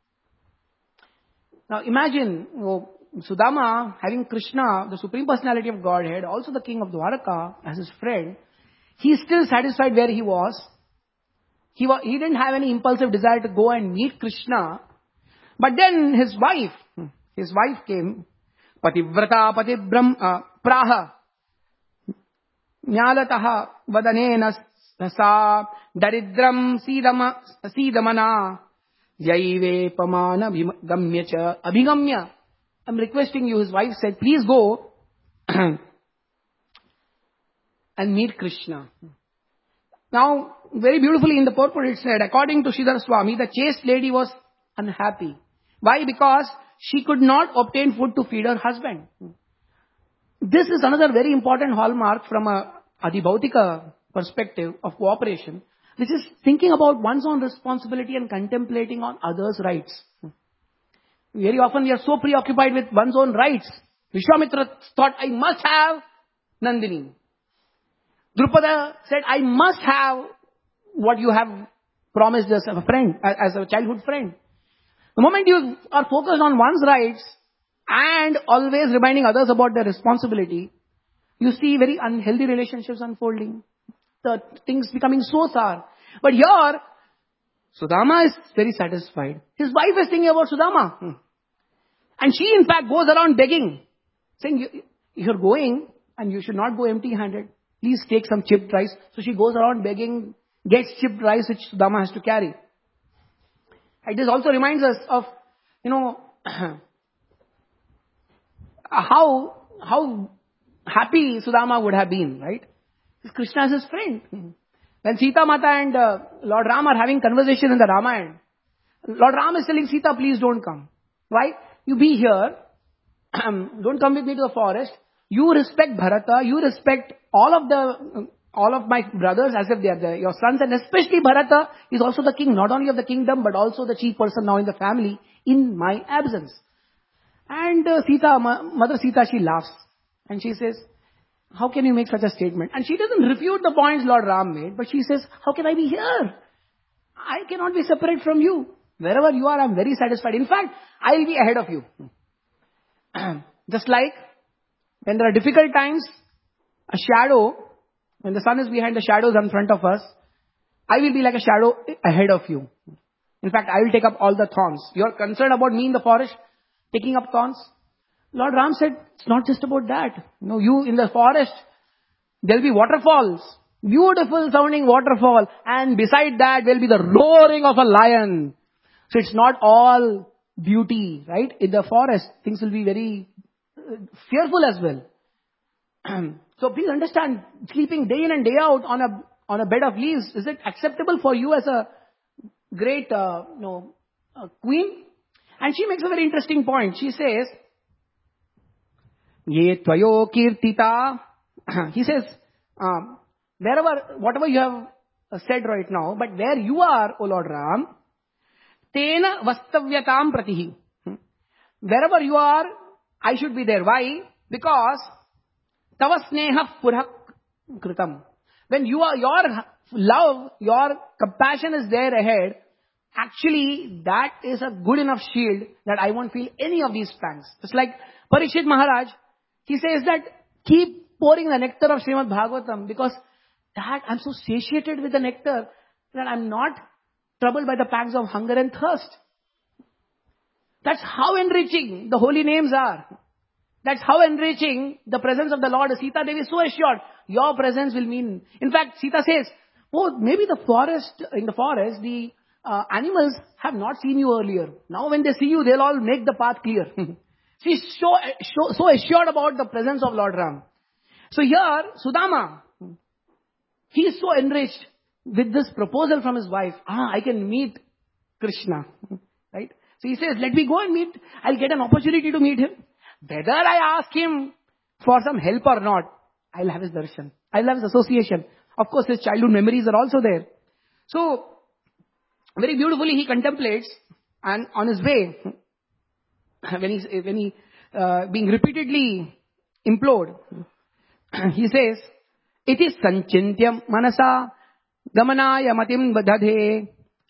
Speaker 1: Now imagine Sudama having Krishna, the Supreme Personality of Godhead, also the King of Dwaraka, as his friend. He is still satisfied where he was. He didn't have any impulsive desire to go and meet Krishna. But then his wife came, Pativrata Patibrahm Praha Nyalataha Vadanena Sa Daridram Sidamana Yaive Pamana Gamyacha Abhigamya. I'm requesting you, his wife said, please go and meet Krishna. Now, very beautifully in the purport it said, according to Sridhar Swami, the chaste lady was unhappy. Why? Because she could not obtain food to feed her husband. This is another very important hallmark from a Adhibhautika perspective of cooperation. which is thinking about one's own responsibility and contemplating on others' rights. Very often we are so preoccupied with one's own rights. Vishwamitra thought, I must have Nandini. Drupada said, I must have what you have promised as a friend, as a childhood friend. The moment you are focused on one's rights and always reminding others about their responsibility, you see very unhealthy relationships unfolding. The things becoming so sour. But here, Sudama is very satisfied. His wife is thinking about Sudama. And she in fact goes around begging, saying, you're going and you should not go empty-handed. Please take some chipped rice. So she goes around begging, gets chipped rice which Sudama has to carry. And this also reminds us of, how happy Sudama would have been, right? Krishna is his friend. When Sita Mata and Lord Ram are having conversation in the Ramayana, Lord Ram is telling Sita, please don't come. Why? You be here. Don't come with me to the forest. You respect Bharata. You respect all of my brothers as if they are your sons. And especially Bharata is also the king, not only of the kingdom, but also the chief person now in the family in my absence. And Mother Sita, she laughs. And she says, how can you make such a statement? And she doesn't refute the points Lord Ram made, but she says, how can I be here? I cannot be separate from you. Wherever you are, I'm very satisfied. In fact, I'll be ahead of you. Just like when there are difficult times, a shadow, when the sun is behind the shadows in front of us, I will be like a shadow ahead of you. In fact, I will take up all the thorns. You're concerned about me in the forest, taking up thorns? Lord Ram said, it's not just about that. You in the forest, there'll be waterfalls, beautiful sounding waterfall, and beside that there'll be the roaring of a lion. So it's not all beauty, right? In the forest, things will be very fearful as well. So please understand, sleeping day in and day out on a bed of leaves, is it acceptable for you as a great queen? And she makes a very interesting point. She says, Ye tvayo kirtita. He says, whatever you have said right now, but where you are, O Lord Ram, tena vastavyatam pratihi. Wherever you are, I should be there. Why? Because tava sneha purha kritam. When your love, your compassion is there ahead, actually that is a good enough shield that I won't feel any of these pangs. It's like Parikshit Maharaj, he says that keep pouring the nectar of Srimad Bhagavatam, because that I'm so satiated with the nectar that I'm not troubled by the pangs of hunger and thirst. That's how enriching the holy names are. That's how enriching the presence of the Lord. Sita Devi is so assured, your presence will mean. In fact, Sita says, maybe in the forest, the animals have not seen you earlier. Now when they see you, they'll all make the path clear. She's so assured about the presence of Lord Ram. So here, Sudama, he is so enriched with this proposal from his wife. I can meet Krishna. Right? So he says, let me go and meet. I'll get an opportunity to meet him. Whether I ask him for some help or not, I'll have his darshan. I'll have his association. Of course, his childhood memories are also there. So, very beautifully he contemplates, and on his way, when he being repeatedly implored, he says, "Iti sancintyam manasa gamanaya matim vadadhe."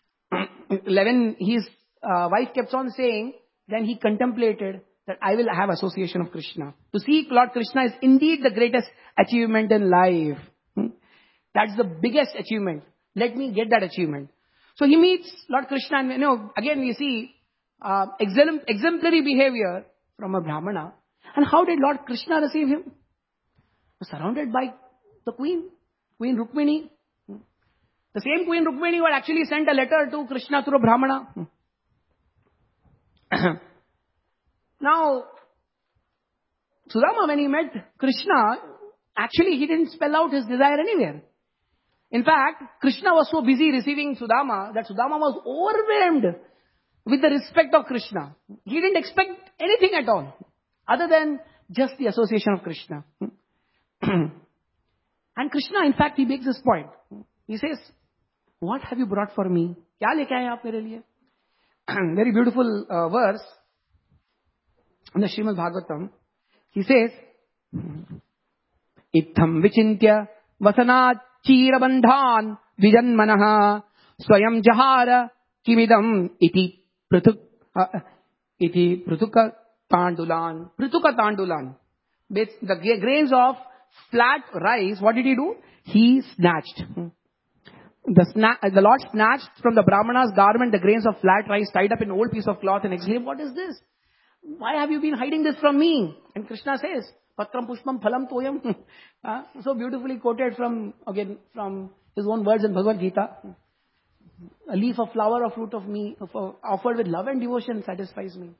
Speaker 1: When his wife kept on saying, then he contemplated that I will have association of Krishna. To seek Lord Krishna is indeed the greatest achievement in life. That's the biggest achievement. Let me get that achievement. So he meets Lord Krishna, and again we see exemplary behavior from a Brahmana. And how did Lord Krishna receive him? He was surrounded by the Queen Rukmini. The same Queen Rukmini who had actually sent a letter to Krishna through a Brahmana. Now, Sudama, when he met Krishna, actually he didn't spell out his desire anywhere. In fact, Krishna was so busy receiving Sudama that Sudama was overwhelmed with the respect of Krishna. He didn't expect anything at all, other than just the association of Krishna. And Krishna, in fact, he makes this point. He says, what have you brought for me? क्या लेके आए आप मेरे लिए? Very beautiful verse in the Srimad Bhagavatam. He says, Itham vichintya vasanat chirabandhan vijanmanaha swayam jahara kimidam iti prutuka tandulan. Prutuka tandulan. The grains of flat rice, what did he do? He snatched. The Lord snatched from the Brahmana's garment the grains of flat rice tied up in an old piece of cloth and exclaimed, what is this? Why have you been hiding this from me? And Krishna says, Patram pushpam phalam toyam. So beautifully quoted from his own words in Bhagavad Gita. A leaf, a flower, a fruit of me, offered with love and devotion satisfies me.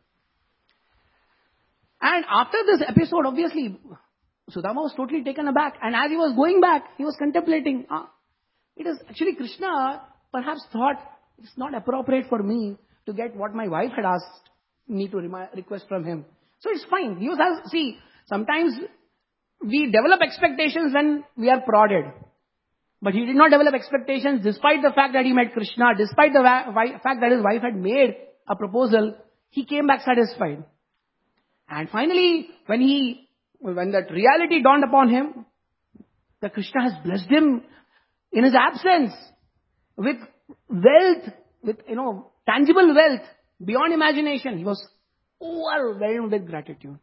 Speaker 1: And after this episode, obviously, Sudama was totally taken aback. And as he was going back, he was contemplating. It is actually Krishna perhaps thought it's not appropriate for me to get what my wife had asked me to request from him. So it's fine. Sometimes we develop expectations when we are prodded. But he did not develop expectations despite the fact that he met Krishna, despite the fact that his wife had made a proposal, he came back satisfied. And finally, when that reality dawned upon him, that Krishna has blessed him in his absence with wealth, with tangible wealth beyond imagination, he was overwhelmed with gratitude.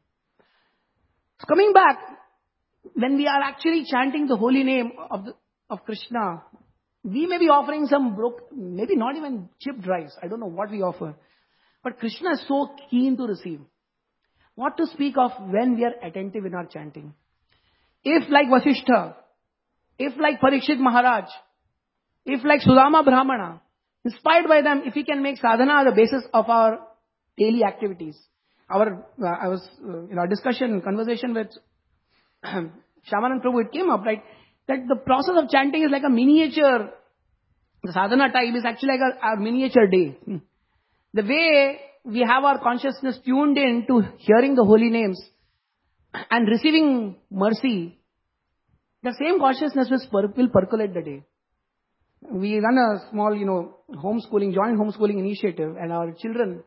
Speaker 1: So coming back, when we are actually chanting the holy name of Krishna, we may be offering maybe not even chipped rice. I don't know what we offer. But Krishna is so keen to receive. What to speak of when we are attentive in our chanting? If like Vasishtha, if like Parikshit Maharaj, if like Sudama Brahmana, inspired by them, if we can make sadhana the basis of our daily activities. I was in our conversation with Shyamanand Prabhu, it came up, right, that the process of chanting is like a miniature, the sadhana time is actually like our miniature day. The way we have our consciousness tuned in to hearing the holy names and receiving mercy, the same consciousness will percolate the day. We run a small, joint homeschooling initiative, and our children,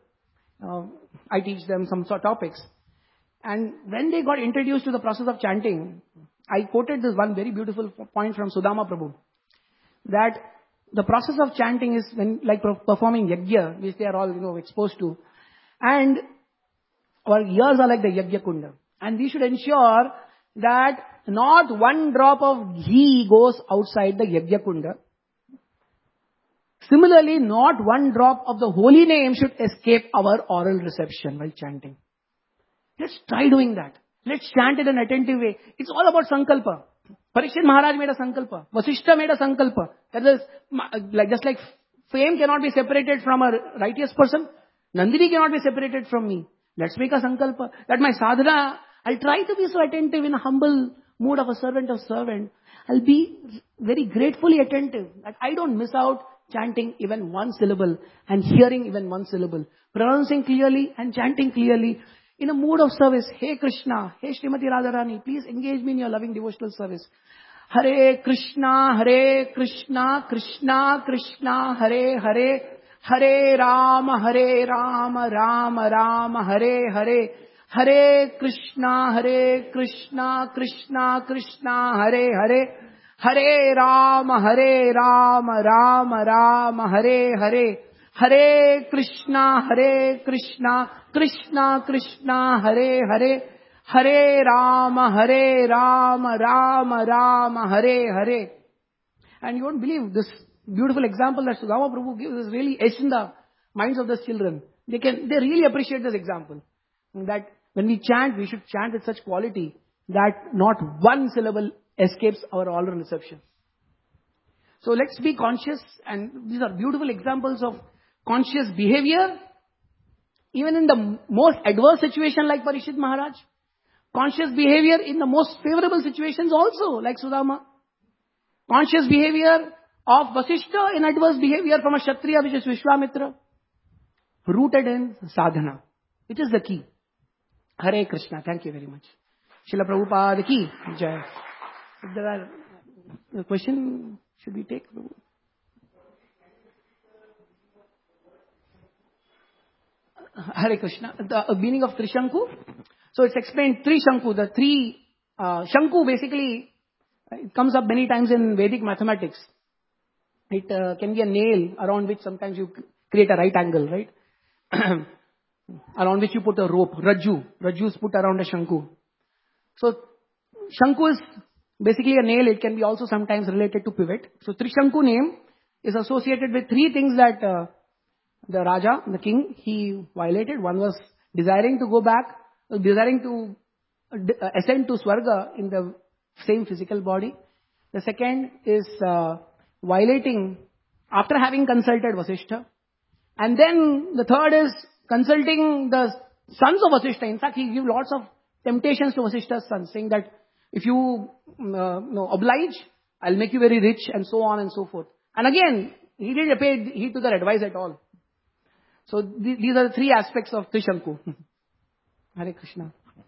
Speaker 1: I teach them some sort of topics. And when they got introduced to the process of chanting, I quoted this one very beautiful point from Sudama Prabhu, that the process of chanting is like performing yajna, which they are all, exposed to. And our ears are like the yajna kunda. And we should ensure that not one drop of ghee goes outside the yajna kunda. Similarly, not one drop of the holy name should escape our oral reception while chanting. Let's try doing that. Let's chant in an attentive way. It's all about sankalpa. Parikshit Maharaj made a sankalpa. Vasishtha made a sankalpa. That is, just like fame cannot be separated from a righteous person, Nandini cannot be separated from me. Let's make a sankalpa. That my sadhana, I'll try to be so attentive in a humble mood of a servant of servant. I'll be very gratefully attentive. That I don't miss out chanting even one syllable and hearing even one syllable. Pronouncing clearly and chanting clearly. In a mood of service, hey Krishna, hey Srimati Radharani, please engage me in your loving devotional service. Hare Krishna, Krishna Krishna, Hare Hare, Hare Rama, Rama Rama, Hare Hare, Hare Krishna, Krishna Krishna, Hare Hare, Hare Rama, Rama Rama, Hare Hare, Hare Krishna, Krishna Krishna, Hare Hare, Hare Rama, Rama Rama, Hare Hare. And you won't believe this beautiful example that Sudama Prabhu gives is really etched in the minds of the children. They really appreciate this example. That when we chant, we should chant with such quality that not one syllable escapes our oral reception. So let's be conscious, and these are beautiful examples of conscious behavior, even in the most adverse situation like Parikshit Maharaj. Conscious behavior in the most favorable situations also, like Sudama. Conscious behavior of Vasishtha in adverse behavior from a Kshatriya, which is Vishwamitra. Rooted in sadhana, which is the key. Hare Krishna. Thank you very much. Srila Prabhupada ki jai. If there are a question, should we take? Hare Krishna. The meaning of Trishanku. So it's explained Trishanku. The three Shanku basically it comes up many times in Vedic mathematics. It can be a nail around which sometimes you create a right angle, right? Around which you put a rope, Rajju. Rajju is put around a Shanku. So Shanku is basically a nail. It can be also sometimes related to pivot. So Trishanku name is associated with three things that the Raja, the king, he violated. One was desiring to go back, desiring to ascend to Swarga in the same physical body. The second is violating after having consulted Vasishtha. And then the third is consulting the sons of Vasishtha. In fact, he gave lots of temptations to Vasishtha's sons, saying that if you oblige, I'll make you very rich, and so on and so forth. And again, he didn't pay heed to their advice at all. So these are the three aspects of Trishanku. Hare Krishna.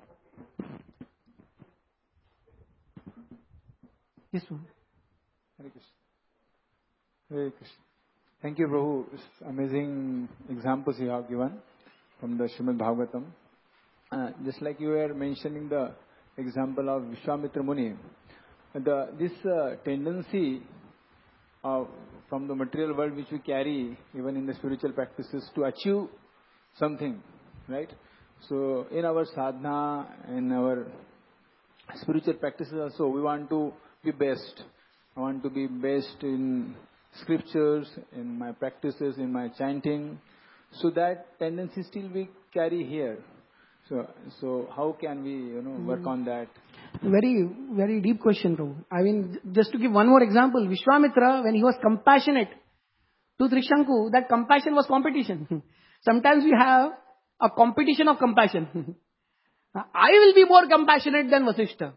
Speaker 1: Yes, sir.
Speaker 2: Hare Krishna. Hare Krishna. Thank you, Prabhu. It's amazing examples you have given from the Srimad Bhagavatam. Just like you were mentioning the example of Vishwamitra Muni, this tendency from the material world which we carry even in the spiritual practices to achieve something, right? So in our sadhana, in our spiritual practices also, we want to be best. I want to be best in scriptures, in my practices, in my chanting. So that tendency still we carry here. So how can we, work on that?
Speaker 1: Very, very deep question, Prabhu. I mean, just to give one more example, Vishwamitra, when he was compassionate to Trishanku, that compassion was competition. Sometimes we have a competition of compassion. I will be more compassionate than Vasishtha.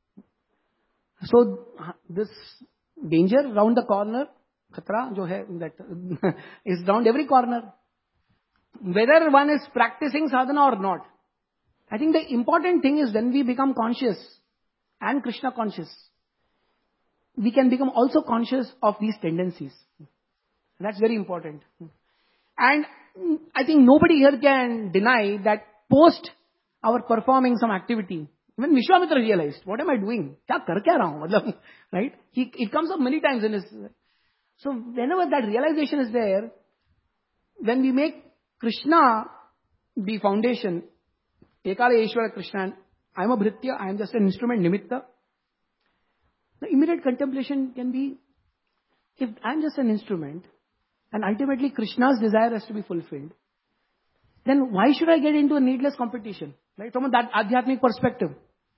Speaker 1: So this danger round the corner, khatra jo hai, that is round every corner. Whether one is practicing sadhana or not. I think the important thing is when we become conscious and Krishna conscious, we can become also conscious of these tendencies. That's very important. And I think nobody here can deny that post our performing some activity, when Vishwamitra realized, what am I doing? Kya kar kya raha hu? Right? It comes up many times in his. So whenever that realization is there, when we make Krishna the foundation, Ekala Eshwara Krishna, I am a Bhritya, I am just an instrument, Nimitta. The immediate contemplation can be, if I am just an instrument, and ultimately Krishna's desire has to be fulfilled, then why should I get into a needless competition? Right? From that Adhyatmic perspective.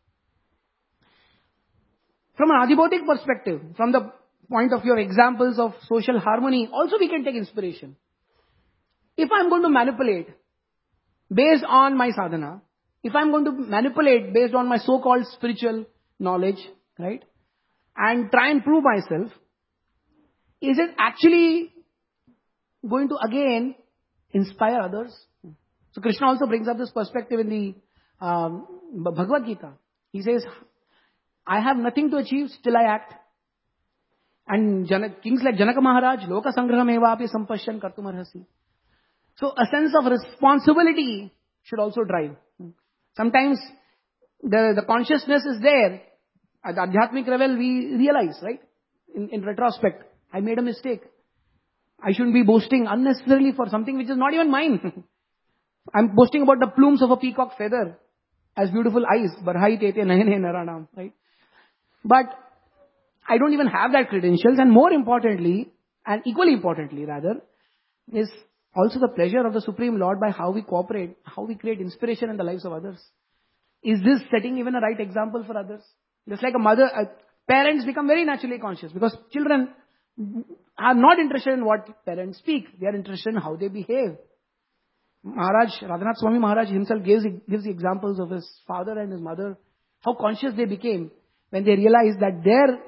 Speaker 1: From an Adhibautic perspective, from the point of view of examples of social harmony, also we can take inspiration. If I am going to manipulate based on my sadhana, if I am going to manipulate based on my so-called spiritual knowledge, right, and try and prove myself, is it actually going to again inspire others? So Krishna also brings up this perspective in the Bhagavad Gita. He says, I have nothing to achieve, still I act. And kings like Janaka Maharaj, Loka Sangraham Evapi Sampashyan Kartum Arhasi. So a sense of responsibility should also drive. Sometimes the consciousness is there. At the Adhyatmic level, we realize, right? In retrospect, I made a mistake. I shouldn't be boasting unnecessarily for something which is not even mine. I'm boasting about the plumes of a peacock feather as beautiful eyes. Barhai tete nayane naranam, right? But I don't even have that credentials. And more importantly, and equally importantly rather, is also the pleasure of the Supreme Lord by how we cooperate, how we create inspiration in the lives of others. Is this setting even a right example for others? Just like parents become very naturally conscious because children are not interested in what parents speak. They are interested in how they behave. Radhanath Swami Maharaj himself gives the examples of his father and his mother, how conscious they became when they realized that their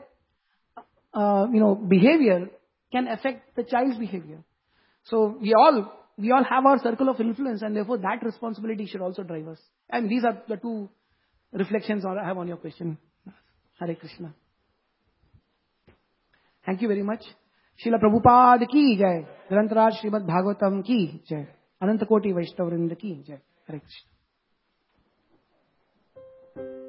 Speaker 1: behavior can affect the child's behavior. So we all have our circle of influence, and therefore that responsibility should also drive us. And these are the two reflections I have on your question. Hare Krishna. Thank you very much. Srila Prabhupada ki jai. Grantaraj Srimad Bhagavatam ki jai. अनंत कोटि वैष्णव वृंद की जय। हरे कृष्ण।